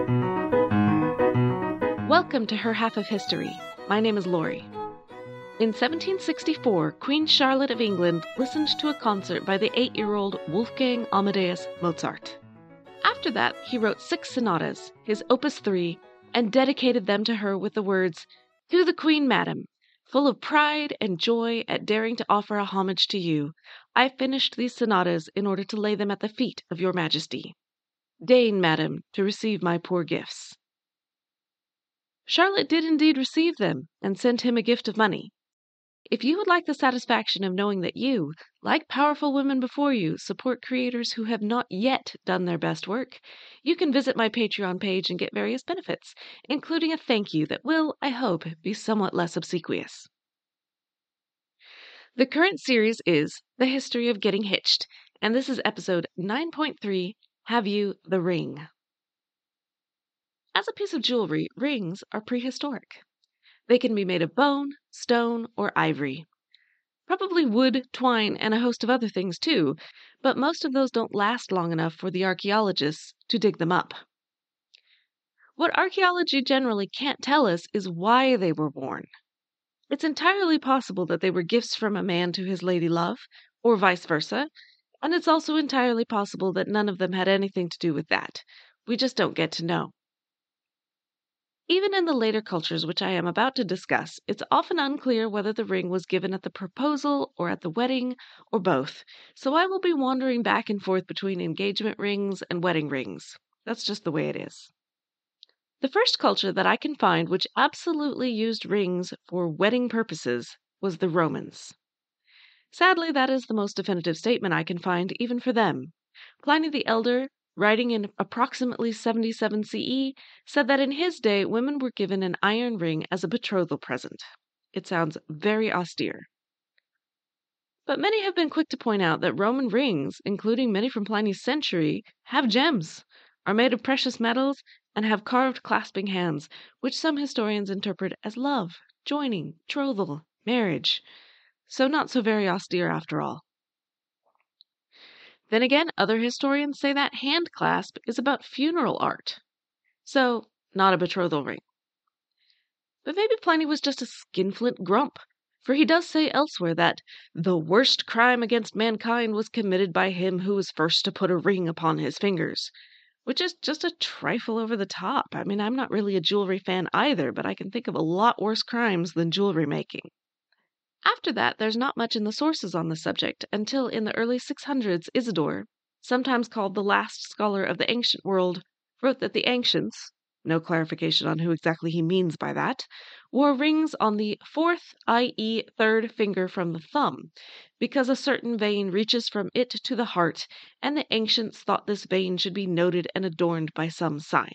Welcome to Her Half of History. My name is Laurie. In 1764, Queen Charlotte of England listened to a concert by the 8-year-old Wolfgang Amadeus Mozart. After that, he wrote 6 sonatas, his Opus 3, and dedicated them to her with the words, "To the Queen, Madam, full of pride and joy at daring to offer a homage to you, I finished these sonatas in order to lay them at the feet of your Majesty. Deign, Madam, to receive my poor gifts." Charlotte did indeed receive them, and sent him a gift of money. If you would like the satisfaction of knowing that you, like powerful women before you, support creators who have not yet done their best work, you can visit my Patreon page and get various benefits, including a thank you that will, I hope, be somewhat less obsequious. The current series is The History of Getting Hitched, and this is episode 9.3, Have You the Ring? As a piece of jewelry, rings are prehistoric. They can be made of bone, stone, or ivory. Probably wood, twine, and a host of other things too, but most of those don't last long enough for the archaeologists to dig them up. What archaeology generally can't tell us is why they were worn. It's entirely possible that they were gifts from a man to his lady love, or vice versa, and it's also entirely possible that none of them had anything to do with that. We just don't get to know. Even in the later cultures which I am about to discuss, it's often unclear whether the ring was given at the proposal or at the wedding, or both, so I will be wandering back and forth between engagement rings and wedding rings. That's just the way it is. The first culture that I can find which absolutely used rings for wedding purposes was the Romans. Sadly, that is the most definitive statement I can find, even for them. Pliny the Elder, writing in approximately 77 CE, said that in his day women were given an iron ring as a betrothal present. It sounds very austere. But many have been quick to point out that Roman rings, including many from Pliny's century, have gems, are made of precious metals, and have carved clasping hands, which some historians interpret as love, joining, betrothal, marriage. So not so very austere after all. Then again, other historians say that hand clasp is about funeral art. So, not a betrothal ring. But maybe Pliny was just a skinflint grump, for he does say elsewhere that the worst crime against mankind was committed by him who was first to put a ring upon his fingers, which is just a trifle over the top. I mean, I'm not really a jewelry fan either, but I can think of a lot worse crimes than jewelry making. After that, there's not much in the sources on the subject until in the early 600s Isidore, sometimes called the last scholar of the ancient world, wrote that the ancients, no clarification on who exactly he means by that, wore rings on the fourth, i.e. third finger from the thumb, because a certain vein reaches from it to the heart, and the ancients thought this vein should be noted and adorned by some sign.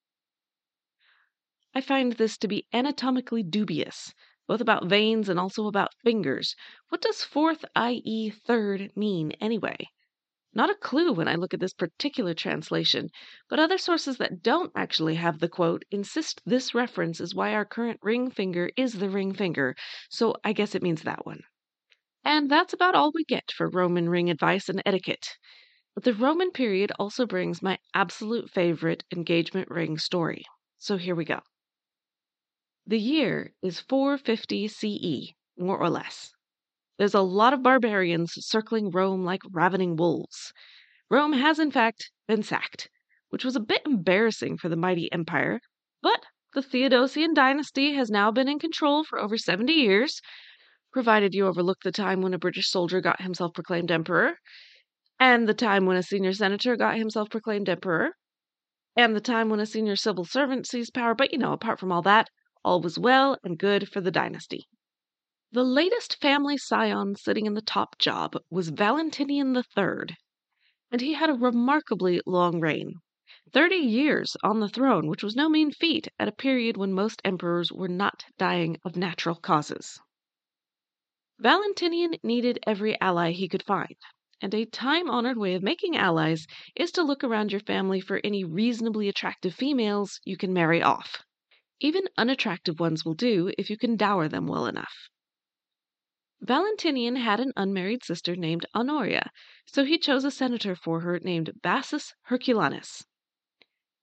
I find this to be anatomically dubious, both about veins and also about fingers. What does fourth, i.e. third, mean anyway? Not a clue when I look at this particular translation, but other sources that don't actually have the quote insist this reference is why our current ring finger is the ring finger, so I guess it means that one. And that's about all we get for Roman ring advice and etiquette. But the Roman period also brings my absolute favorite engagement ring story. So here we go. The year is 450 CE, more or less. There's a lot of barbarians circling Rome like ravening wolves. Rome has, in fact, been sacked, which was a bit embarrassing for the mighty empire, but the Theodosian dynasty has now been in control for over 70 years, provided you overlook the time when a British soldier got himself proclaimed emperor, and the time when a senior senator got himself proclaimed emperor, and the time when a senior civil servant seized power, but apart from all that, all was well and good for the dynasty. The latest family scion sitting in the top job was Valentinian III, and he had a remarkably long reign. 30 years on the throne, which was no mean feat at a period when most emperors were not dying of natural causes. Valentinian needed every ally he could find, and a time-honored way of making allies is to look around your family for any reasonably attractive females you can marry off. Even unattractive ones will do if you can dower them well enough. Valentinian had an unmarried sister named Honoria, so he chose a senator for her named Bassus Herculanus.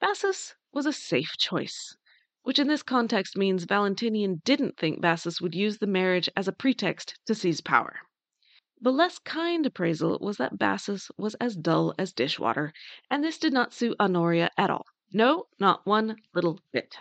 Bassus was a safe choice, which in this context means Valentinian didn't think Bassus would use the marriage as a pretext to seize power. The less kind appraisal was that Bassus was as dull as dishwater, and this did not suit Honoria at all. No, not one little bit.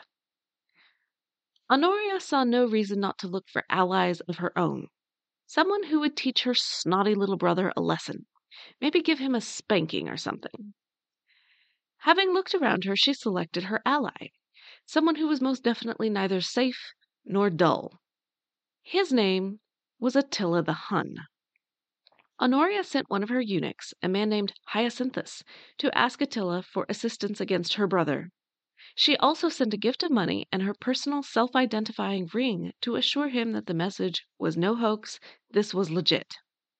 Honoria saw no reason not to look for allies of her own. Someone who would teach her snotty little brother a lesson. Maybe give him a spanking or something. Having looked around her, she selected her ally. Someone who was most definitely neither safe nor dull. His name was Attila the Hun. Honoria sent one of her eunuchs, a man named Hyacinthus, to ask Attila for assistance against her brother. She also sent a gift of money and her personal self-identifying ring to assure him that the message was no hoax, this was legit.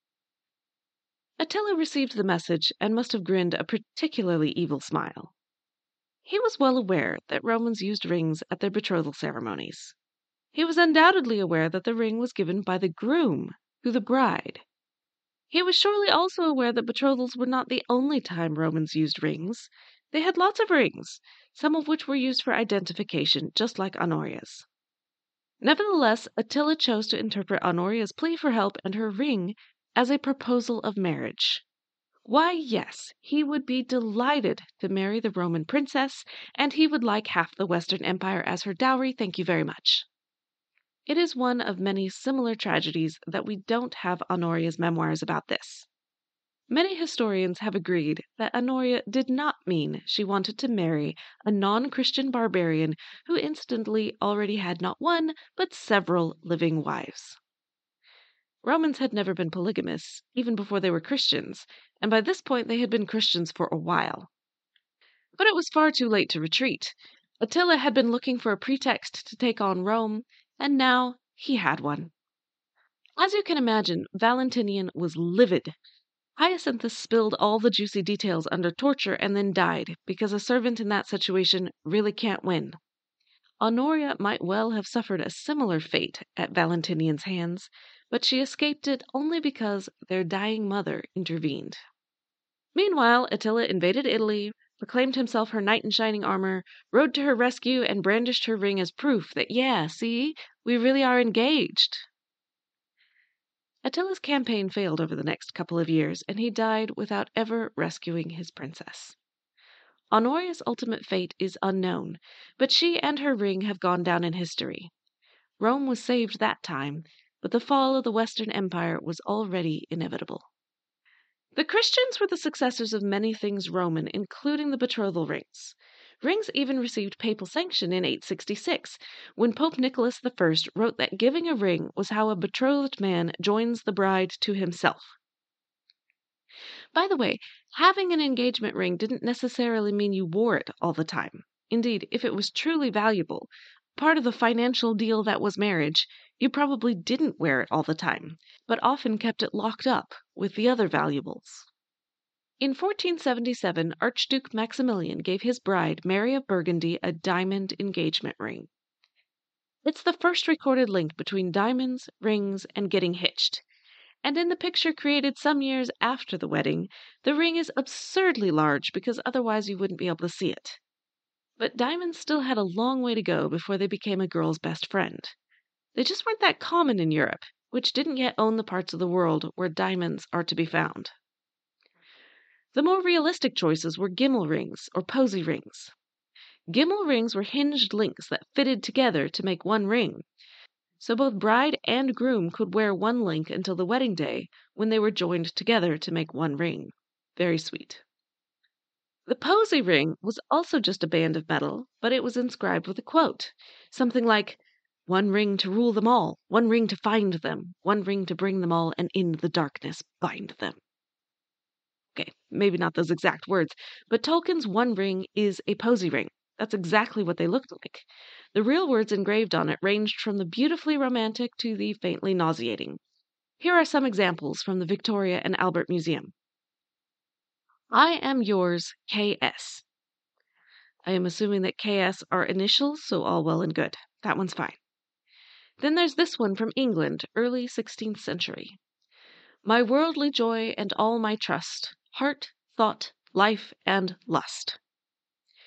Attila received the message and must have grinned a particularly evil smile. He was well aware that Romans used rings at their betrothal ceremonies. He was undoubtedly aware that the ring was given by the groom to the bride. He was surely also aware that betrothals were not the only time Romans used rings. They had lots of rings, some of which were used for identification, just like Honoria's. Nevertheless, Attila chose to interpret Honoria's plea for help and her ring as a proposal of marriage. Why, yes, he would be delighted to marry the Roman princess, and he would like half the Western Empire as her dowry, thank you very much. It is one of many similar tragedies that we don't have Honoria's memoirs about this. Many historians have agreed that Honoria did not mean she wanted to marry a non-Christian barbarian who incidentally already had not one, but several living wives. Romans had never been polygamous, even before they were Christians, and by this point they had been Christians for a while. But it was far too late to retreat. Attila had been looking for a pretext to take on Rome, and now he had one. As you can imagine, Valentinian was livid. Hyacinthus spilled all the juicy details under torture and then died, because a servant in that situation really can't win. Honoria might well have suffered a similar fate at Valentinian's hands, but she escaped it only because their dying mother intervened. Meanwhile, Attila invaded Italy, proclaimed himself her knight in shining armor, rode to her rescue, and brandished her ring as proof that, yeah, see, we really are engaged. Attila's campaign failed over the next couple of years, and he died without ever rescuing his princess. Honoria's ultimate fate is unknown, but she and her ring have gone down in history. Rome was saved that time, but the fall of the Western Empire was already inevitable. The Christians were the successors of many things Roman, including the betrothal rings. Rings even received papal sanction in 866, when Pope Nicholas I wrote that giving a ring was how a betrothed man joins the bride to himself. By the way, having an engagement ring didn't necessarily mean you wore it all the time. Indeed, if it was truly valuable, part of the financial deal that was marriage, you probably didn't wear it all the time, but often kept it locked up with the other valuables. In 1477, Archduke Maximilian gave his bride, Mary of Burgundy, a diamond engagement ring. It's the first recorded link between diamonds, rings, and getting hitched. And in the picture created some years after the wedding, the ring is absurdly large because otherwise you wouldn't be able to see it. But diamonds still had a long way to go before they became a girl's best friend. They just weren't that common in Europe, which didn't yet own the parts of the world where diamonds are to be found. The more realistic choices were gimel rings or posy rings. Gimel rings were hinged links that fitted together to make one ring, so both bride and groom could wear one link until the wedding day, when they were joined together to make one ring. Very sweet. The posy ring was also just a band of metal, but it was inscribed with a quote, something like, "One ring to rule them all, one ring to find them, one ring to bring them all, and in the darkness bind them." Okay, maybe not those exact words, but Tolkien's One Ring is a posy ring. That's exactly what they looked like. The real words engraved on it ranged from the beautifully romantic to the faintly nauseating. Here are some examples from the Victoria and Albert Museum. I am yours, K.S. I am assuming that K.S. are initials, so all well and good. That one's fine. Then there's this one from England, early 16th century. My worldly joy and all my trust, heart, thought, life, and lust.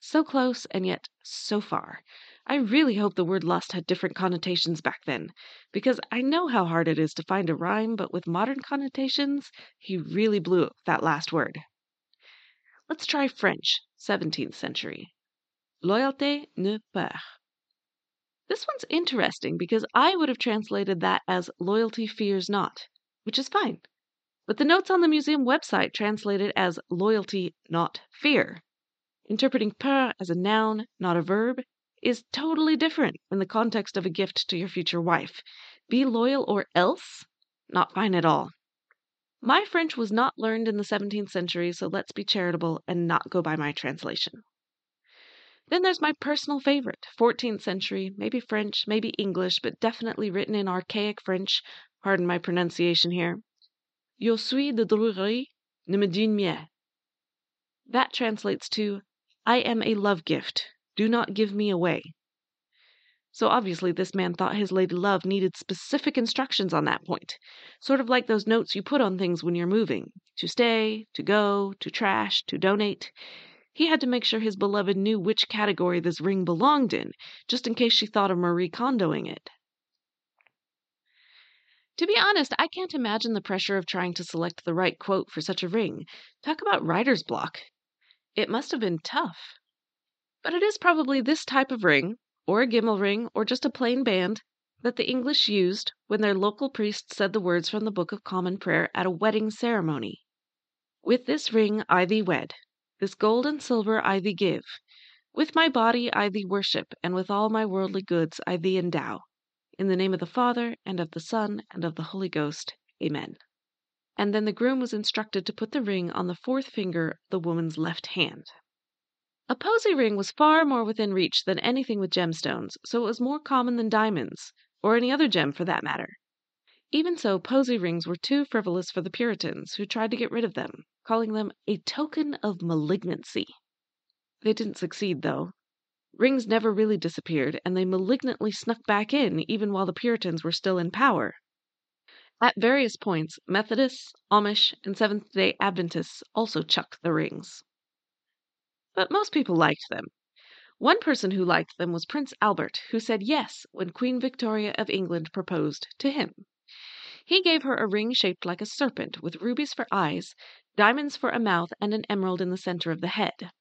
So close and yet so far. I really hope the word lust had different connotations back then, because I know how hard it is to find a rhyme, but with modern connotations, he really blew up that last word. Let's try French, 17th century. Loyauté ne perd. This one's interesting because I would have translated that as loyalty fears not, which is fine. But the notes on the museum website translate it as loyalty not fear. Interpreting peur as a noun, not a verb, is totally different in the context of a gift to your future wife. Be loyal or else? Not fine at all. My French was not learned in the 17th century, so let's be charitable and not go by my translation. Then there's my personal favorite, 14th century, maybe French, maybe English, but definitely written in archaic French. Pardon my pronunciation here. Je suis de Drury, ne me digne mieux. That translates to, I am a love gift, do not give me away. So obviously this man thought his lady love needed specific instructions on that point, sort of like those notes you put on things when you're moving, to stay, to go, to trash, to donate. He had to make sure his beloved knew which category this ring belonged in, just in case she thought of Marie Kondoing it. To be honest, I can't imagine the pressure of trying to select the right quote for such a ring. Talk about writer's block. It must have been tough. But it is probably this type of ring, or a gimel ring, or just a plain band, that the English used when their local priest said the words from the Book of Common Prayer at a wedding ceremony. With this ring I thee wed. This gold and silver I thee give. With my body I thee worship, and with all my worldly goods I thee endow. In the name of the Father, and of the Son, and of the Holy Ghost. Amen. And then the groom was instructed to put the ring on the fourth finger of the woman's left hand. A posy ring was far more within reach than anything with gemstones, so it was more common than diamonds, or any other gem for that matter. Even so, posy rings were too frivolous for the Puritans, who tried to get rid of them, calling them a token of malignancy. They didn't succeed, though. Rings never really disappeared, and they malignantly snuck back in even while the Puritans were still in power. At various points, Methodists, Amish, and Seventh-day Adventists also chucked the rings. But most people liked them. One person who liked them was Prince Albert, who said yes when Queen Victoria of England proposed to him. He gave her a ring shaped like a serpent, with rubies for eyes, diamonds for a mouth, and an emerald in the center of the head.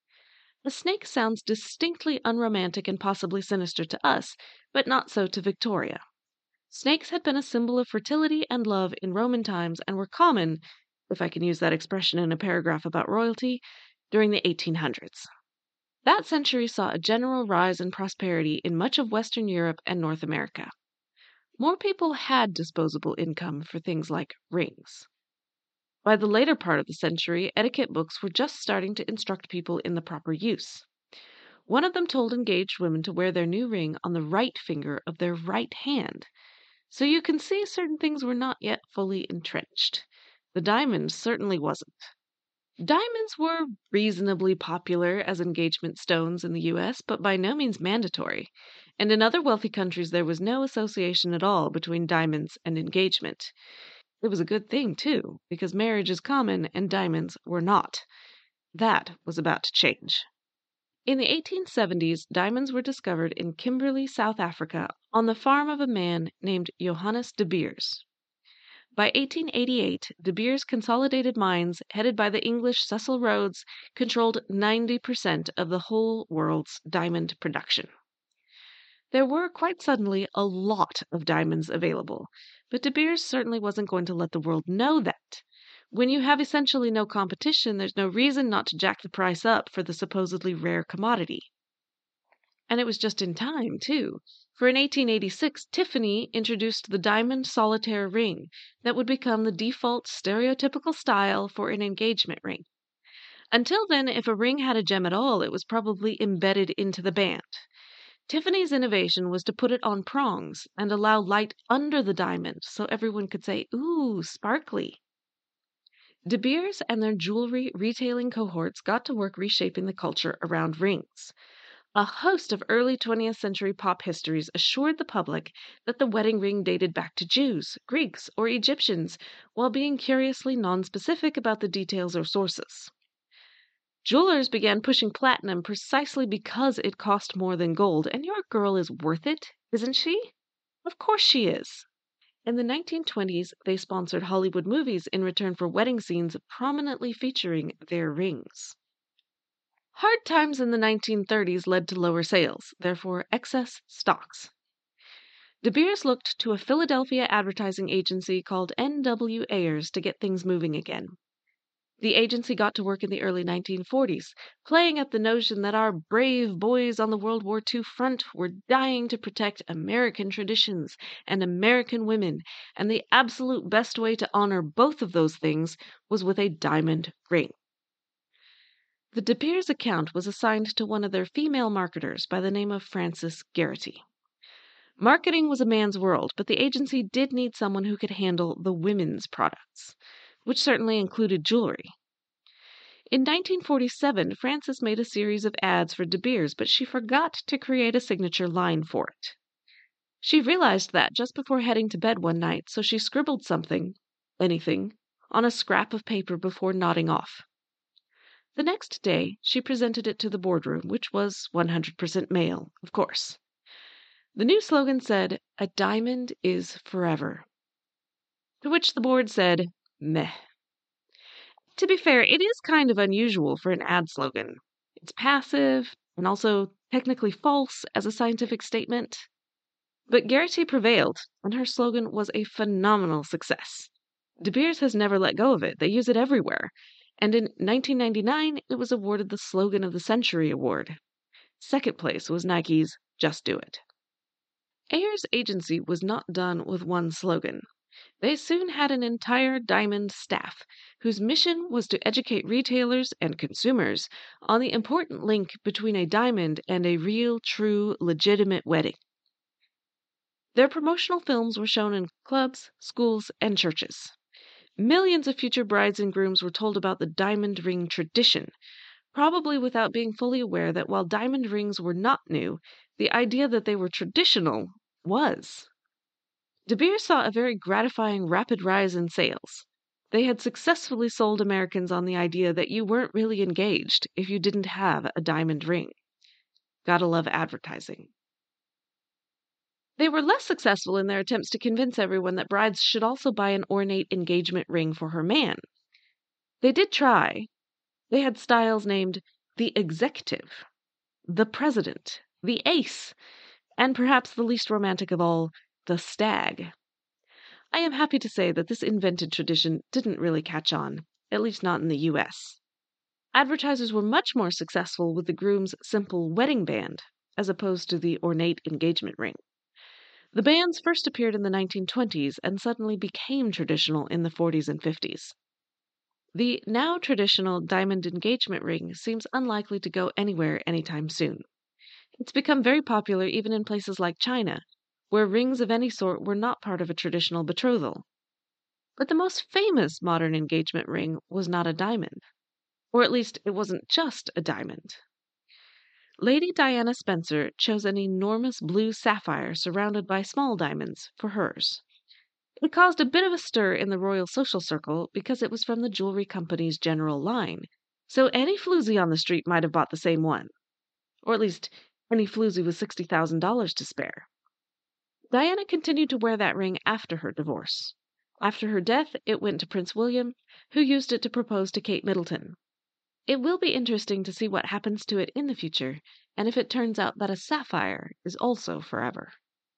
A snake sounds distinctly unromantic and possibly sinister to us, but not so to Victoria. Snakes had been a symbol of fertility and love in Roman times and were common, if I can use that expression in a paragraph about royalty, during the 1800s. That century saw a general rise in prosperity in much of Western Europe and North America. More people had disposable income for things like rings. By the later part of the century, etiquette books were just starting to instruct people in the proper use. One of them told engaged women to wear their new ring on the right finger of their right hand. So you can see certain things were not yet fully entrenched. The diamond certainly wasn't. Diamonds were reasonably popular as engagement stones in the US, but by no means mandatory. And in other wealthy countries, there was no association at all between diamonds and engagement. It was a good thing, too, because marriage is common and diamonds were not. That was about to change. In the 1870s, diamonds were discovered in Kimberley, South Africa, on the farm of a man named Johannes de Beers. By 1888, De Beers Consolidated Mines, headed by the English Cecil Rhodes, controlled 90% of the whole world's diamond production. There were, quite suddenly, a lot of diamonds available, but De Beers certainly wasn't going to let the world know that. When you have essentially no competition, there's no reason not to jack the price up for the supposedly rare commodity. And it was just in time, too, for in 1886, Tiffany introduced the diamond solitaire ring that would become the default stereotypical style for an engagement ring. Until then, if a ring had a gem at all, it was probably embedded into the band. Tiffany's innovation was to put it on prongs and allow light under the diamond so everyone could say, "Ooh, sparkly." De Beers and their jewelry retailing cohorts got to work reshaping the culture around rings. A host of early 20th century pop histories assured the public that the wedding ring dated back to Jews, Greeks, or Egyptians, while being curiously nonspecific about the details or sources. Jewelers began pushing platinum precisely because it cost more than gold, and your girl is worth it, isn't she? Of course she is. In the 1920s, they sponsored Hollywood movies in return for wedding scenes prominently featuring their rings. Hard times in the 1930s led to lower sales, therefore excess stocks. De Beers looked to a Philadelphia advertising agency called N.W. Ayers to get things moving again. The agency got to work in the early 1940s, playing at the notion that our brave boys on the World War II front were dying to protect American traditions and American women, and the absolute best way to honor both of those things was with a diamond ring. The De Beers account was assigned to one of their female marketers by the name of Frances Gerety. Marketing was a man's world, but the agency did need someone who could handle the women's products, which certainly included jewelry. In 1947, Frances made a series of ads for De Beers, but she forgot to create a signature line for it. She realized that just before heading to bed one night, so she scribbled something, anything, on a scrap of paper before nodding off. The next day, she presented it to the boardroom, which was 100% male, of course. The new slogan said, "A diamond is forever." To which the board said, "Meh." To be fair, it is kind of unusual for an ad slogan. It's passive and also technically false as a scientific statement. But Gerety prevailed, and her slogan was a phenomenal success. De Beers has never let go of it. They use it everywhere. And in 1999, it was awarded the Slogan of the Century award. Second place was Nike's Just Do It. Ayers' agency was not done with one slogan. They soon had an entire diamond staff, whose mission was to educate retailers and consumers on the important link between a diamond and a real, true, legitimate wedding. Their promotional films were shown in clubs, schools, and churches. Millions of future brides and grooms were told about the diamond ring tradition, probably without being fully aware that while diamond rings were not new, the idea that they were traditional was. De Beers saw a very gratifying rapid rise in sales. They had successfully sold Americans on the idea that you weren't really engaged if you didn't have a diamond ring. Gotta love advertising. They were less successful in their attempts to convince everyone that brides should also buy an ornate engagement ring for her man. They did try. They had styles named the Executive, the President, the Ace, and perhaps the least romantic of all, the Stag. I am happy to say that this invented tradition didn't really catch on, at least not in the US. Advertisers were much more successful with the groom's simple wedding band, as opposed to the ornate engagement ring. The bands first appeared in the 1920s and suddenly became traditional in the 40s and 50s. The now traditional diamond engagement ring seems unlikely to go anywhere anytime soon. It's become very popular even in places like China, where rings of any sort were not part of a traditional betrothal. But the most famous modern engagement ring was not a diamond. Or at least it wasn't just a diamond. Lady Diana Spencer chose an enormous blue sapphire surrounded by small diamonds for hers. It caused a bit of a stir in the royal social circle because it was from the jewelry company's general line, so any floozy on the street might have bought the same one. Or at least any floozy with $60,000 to spare. Diana continued to wear that ring after her divorce. After her death, it went to Prince William, who used it to propose to Kate Middleton. It will be interesting to see what happens to it in the future, and if it turns out that a sapphire is also forever.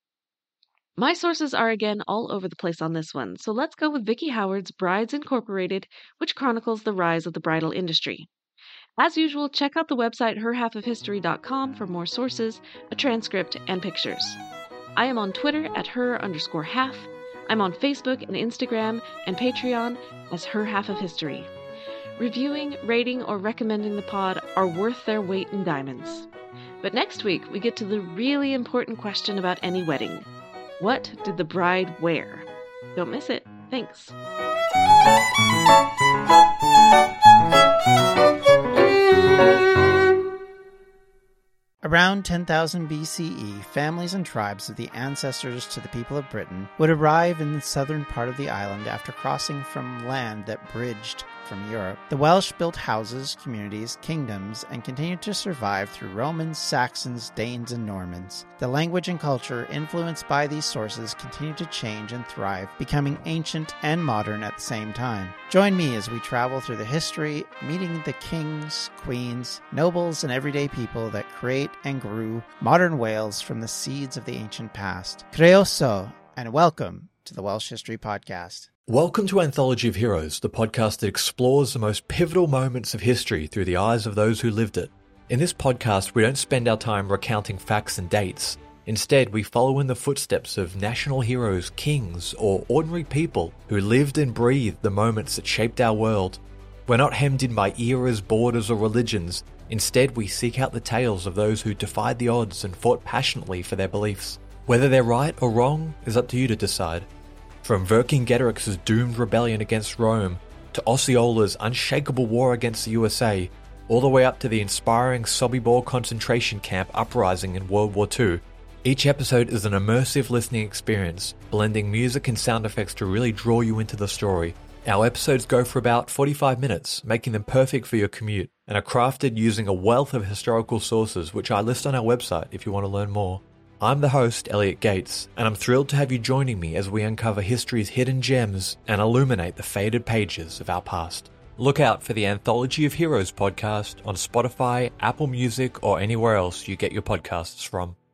My sources are again all over the place on this one, so let's go with Vicki Howard's Brides Incorporated, which chronicles the rise of the bridal industry. As usual, check out the website herhalfofhistory.com for more sources, a transcript, and pictures. I am on Twitter at her_half. I'm on Facebook and Instagram and Patreon as Her Half of History. Reviewing, rating, or recommending the pod are worth their weight in diamonds. But next week, we get to the really important question about any wedding. What did the bride wear? Don't miss it. Thanks. Around 10,000 BCE, families and tribes of the ancestors to the people of Britain would arrive in the southern part of the island after crossing from land that bridged from Europe. The Welsh built houses, communities, kingdoms, and continued to survive through Romans, Saxons, Danes, and Normans. The language and culture influenced by these sources continued to change and thrive, becoming ancient and modern at the same time. Join me as we travel through the history, meeting the kings, queens, nobles, and everyday people that create and grew modern Wales from the seeds of the ancient past. Croeso, and welcome to the Welsh History Podcast. Welcome to Anthology of Heroes, the podcast that explores the most pivotal moments of history through the eyes of those who lived it. In this podcast, we don't spend our time recounting facts and dates. Instead, we follow in the footsteps of national heroes, kings, or ordinary people who lived and breathed the moments that shaped our world. We're not hemmed in by eras, borders, or religions. Instead, we seek out the tales of those who defied the odds and fought passionately for their beliefs. Whether they're right or wrong is up to you to decide. From Vercingetorix's doomed rebellion against Rome, to Osceola's unshakable war against the USA, all the way up to the inspiring Sobibor concentration camp uprising in World War II, each episode is an immersive listening experience, blending music and sound effects to really draw you into the story. Our episodes go for about 45 minutes, making them perfect for your commute, and are crafted using a wealth of historical sources, which I list on our website if you want to learn more. I'm the host, Elliot Gates, and I'm thrilled to have you joining me as we uncover history's hidden gems and illuminate the faded pages of our past. Look out for the Anthology of Heroes podcast on Spotify, Apple Music, or anywhere else you get your podcasts from.